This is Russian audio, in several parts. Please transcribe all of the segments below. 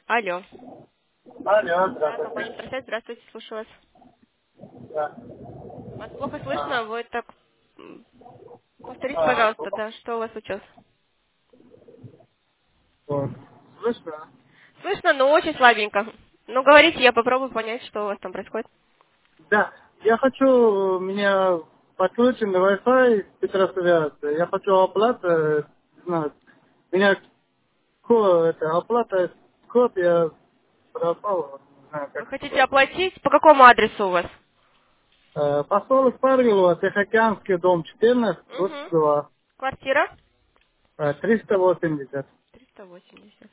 Алло. Алло, Да, компания здравствуйте. «Интерсет», здравствуйте, слушаю вас. Да. Вас плохо А, слышно, вы так... Повторите, пожалуйста, да, что у вас случилось? вот. Слышно? Слышно, но очень слабенько. Ну, говорите, я попробую понять, что у вас там происходит. Да. Я хочу, у меня подключен Wi-Fi Петросвязь. Я хочу оплату, знать. У меня это, оплата, код я пропал, не знаю, Вы как хотите это. оплатить? По какому адресу у вас? Поселок Парвилова, Тихоокеанский, дом 14, Угу. 22, Квартира? 380. 380.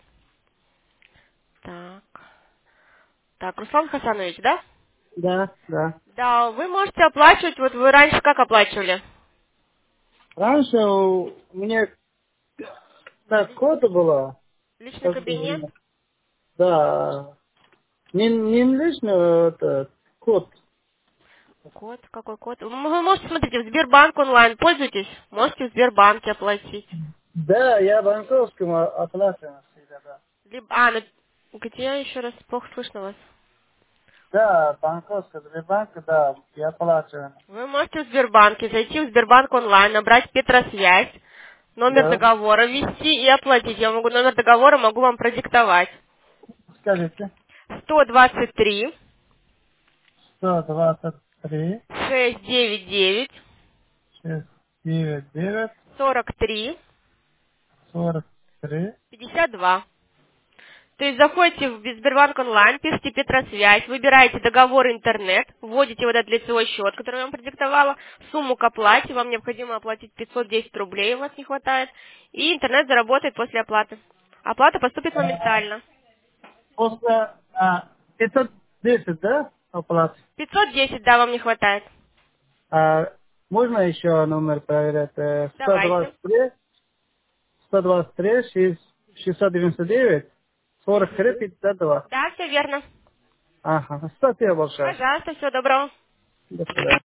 Так. Так, Руслан Хасанович, да? Да, да. Да, вы можете оплачивать, вот вы раньше как оплачивали? Раньше у меня так кода была, Личный как бы, кабинет? да, не лично это, код. Код? Какой код? Вы можете, смотрите, в Сбербанк онлайн пользуетесь? Можете в Сбербанке оплатить. Да, я банковским оплачиваю всегда, да. Либо, ну, где еще раз плохо слышно вас? Да, банковский, Сбербанк, да, я оплачиваю. Вы можете в Сбербанке зайти в Сбербанк онлайн, набрать Петросвязь, номер Да, договора ввести и оплатить. Я могу номер договора могу вам продиктовать. скажите, 123 123, 699 699, 43 43. 52. То есть заходите в Сбербанк онлайн, пишите Петросвязь, выбираете договор интернет, вводите вот этот лицевой счет, который я вам продиктовала, сумму к оплате, вам необходимо оплатить 510 рублей, у вас не хватает, и интернет заработает после оплаты. Оплата поступит моментально. После 510, да, оплат? 510, да, вам не хватает. Можно еще номер проверять? Давайте. 123, 699, 43, Мгм. 52. Да, все верно. Ага, спасибо большое. Пожалуйста, всего доброго. До свидания.